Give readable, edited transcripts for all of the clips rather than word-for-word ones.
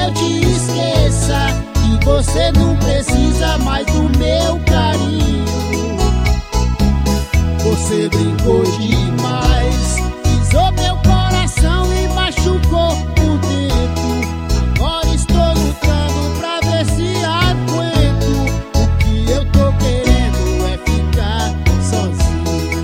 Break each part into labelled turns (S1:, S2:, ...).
S1: eu te esqueça, que você não precisa mais do meu carinho. Você brincou demais, pisou meu coração e machucou por dentro. Agora estou lutando pra ver se aguento. O que eu tô querendo é ficar sozinho.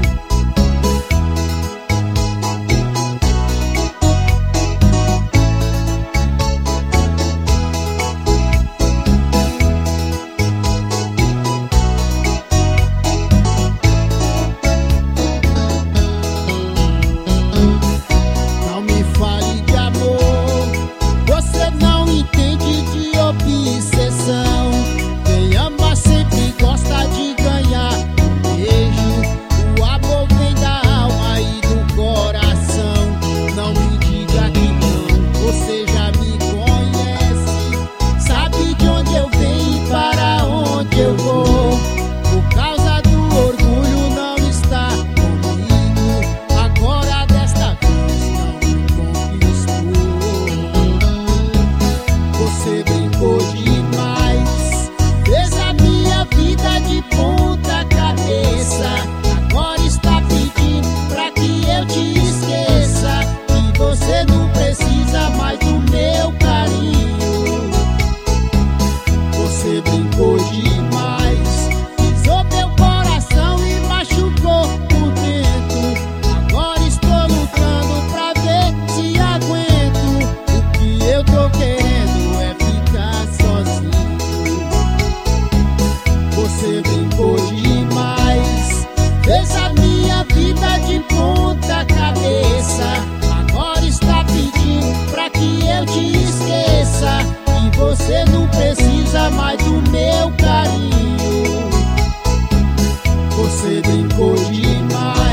S1: Não me fale de amor, você não entende de obsessão. Quem ama sempre gosta de ganhar um beijo. O amor vem da alma e do coração. Não me diga que não, você já me conhece. Sabe de onde eu venho e para onde eu vou. Por causa do orgulho não está comigo. Agora desta vez não me conquistou. Você brincou demais, fez a minha vida de ponta cabeça. Agora está pedindo pra que eu te esqueça, que você não precisa mais do meu carinho. Você brincou demais, pisou meu coração e machucou por dentro. Agora estou lutando pra ver se aguento. O que eu tô querendo é ficar sozinho. Você brincou demais, fez a minha vida de ponta cabeça. Agora está pedindo pra que eu te esqueça, que você não precisa mais do meu carinho. Você brincou demais.